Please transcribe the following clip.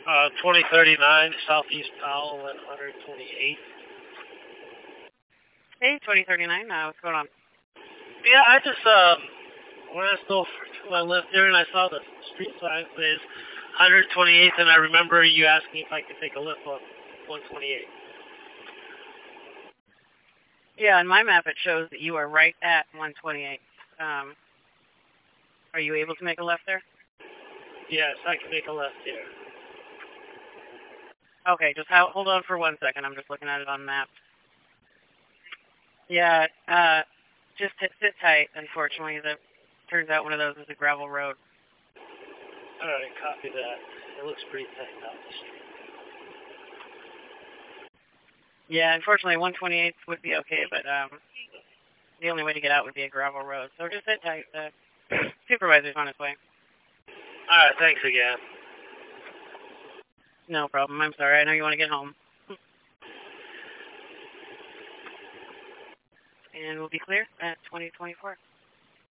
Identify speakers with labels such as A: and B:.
A: 2039 Southeast Powell at 128.
B: Hey, 2039. What's going on?
A: Yeah, I just when I stole to my left there and I saw the street sign says 128th, and I remember you asking if I could take a lift on 128.
B: Yeah, on my map it shows that you are right at 128. Are you able to make a left there?
A: Yes, I can make a left here.
B: Okay, just hold on for 1 second. I'm just looking at it on map. Yeah, just sit tight. Unfortunately, that turns out one of those is a gravel road.
A: All right, copy that. It looks pretty tight out the street.
B: Yeah, unfortunately, 128 would be okay, but the only way to get out would be a gravel road. So just sit tight. The supervisor's on his way.
A: All right, thanks again.
B: No problem. I'm sorry. I know you want to get home. And we'll be clear at 2024.